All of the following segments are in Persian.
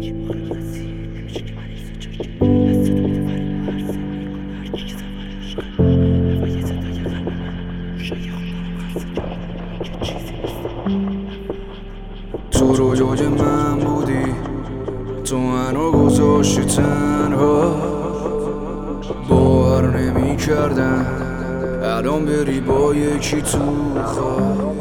تو رویای من بودی، تو منو گذاشتی تنها، باور نمی کردم الان بری با یکی تو خواب.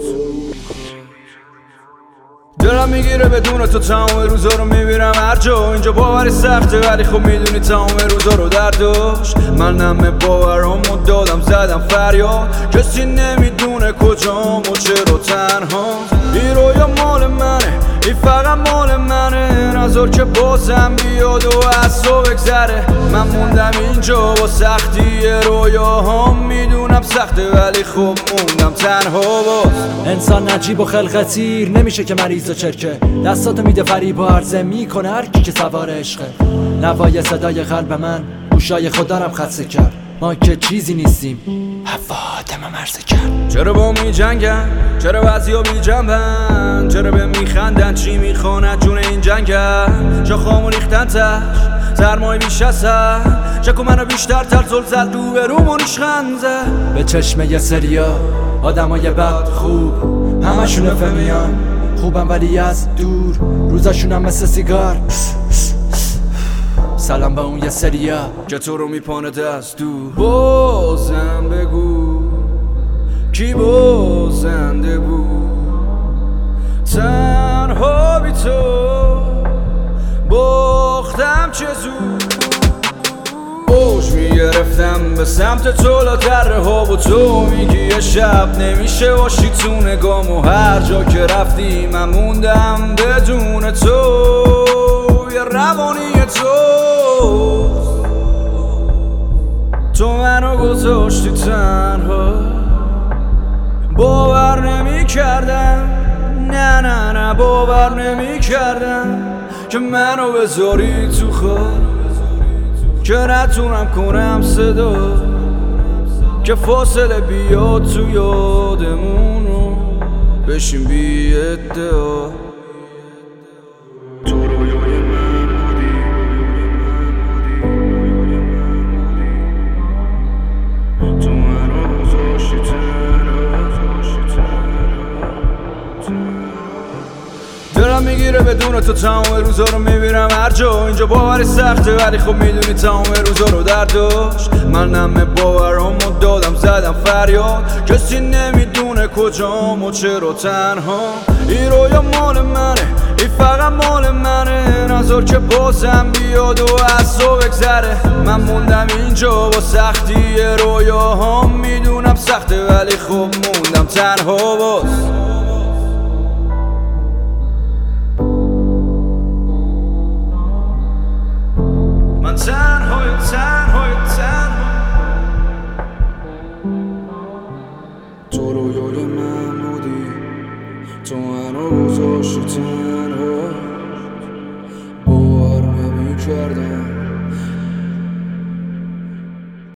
دلم میگیره بدون تو تمام روزا رو میبینم هر جا، اینجا باوری سخته ولی خب میدونی تمام روزا رو درداش. من نمه باورامو دادم زدم فریاد، کسی نمیدونه کجام و چرا تنها. این رویا مال منه، این فقط مال منه، نذار که بازم بیاد و از تو بگذره. من موندم اینجا با سختی رویاهام، میدونم سخته ولی خب موندم تنها باز. انسان نجیب و خلقتیر نمیشه که مریض و چرکه، دستاتو میده فریب و عرضه میکنه هر کی که سوار عشقه. نوای صدای قلب من گوشای خودارم خسته کرد، ما که چیزی نیستیم هوا آدم مرزه کرد. چرا با می جنگن، چرا بعضیا بی جنبن، چرا به میخندن چی میخواند جون این جنگن. شاخامو ریختن تش سرمای بیش هستن، شکو منو بیشتر ترزل زد رو به رومون خنزه. به چشم یه سریا آدمای بد خوب همشون فهمیان خوبم ولی از دور، روزاشونم مثل سیگار. سلام به اون یه سریا که تو رو میپانه دست دور. بازم بگو کی بازنده بود، تنها بی تو باختم چه زود. اوج میگرفتم به سمت تو لاتره ها و تو میگی یه شب نمیشه باشی تو نگام، و هر جا که رفتی من موندم بدون تو. یه روانی تو منو گذاشتی تنها، باور نمی کردم، نه نه نه باور نمی کردم که منو بذاری تو خواب، که نتونم کنم صدا، که فاصله بیاد تو یادمونو بشیم بی ادعا. تو رویای من بودی، تو منو گذاشتی دلم میگیره بدون تو تمام روزا رو میبینم هر جا، اینجا باوری سخته ولی خب میدونی تمام روزا رو درداش. من نمه باورامو دادم زدم فریاد، کسی نمیدونه کجام و چرا تنها. این رویا مال منه، این فقط مال منه، نذار که بازم بیاد و از تو بگذره. من موندم اینجا با سختی رویاهام، میدونم سخته ولی خب موندم تنها باز. من تنهای تو رویای من بودی، تو منو گذاشتی